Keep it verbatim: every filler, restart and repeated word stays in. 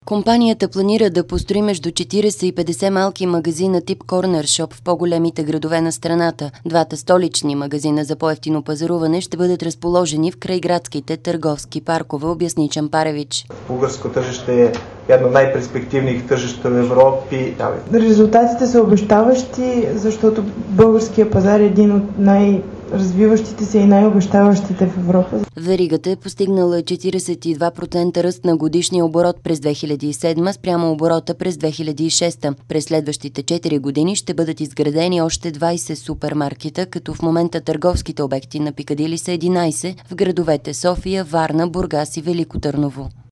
Компанията планира да построи между четирийсет и петдесет малки магазина тип корнер шоп в по-големите градове на страната. Двата столични магазина за по-евтино пазаруване ще бъдат разположени в крайградските търговски паркове, обясни Чампаревич. Българско тържище е едно от най-перспективних тържища в Европа. Резултатите са обещаващи, защото българския пазар е един от най-развиващите се и най-обещаващите в Европа. Веригата е постигнала четирийсет и два процента ръст на годишния оборот през две хиляди и седма спрямо оборота през две хиляди и шеста. През следващите четири години ще бъдат изградени още двайсет супермаркета, като в момента търговските обекти на Пикадили са единайсет в градовете София, Варна, Бургас и Велико Търново.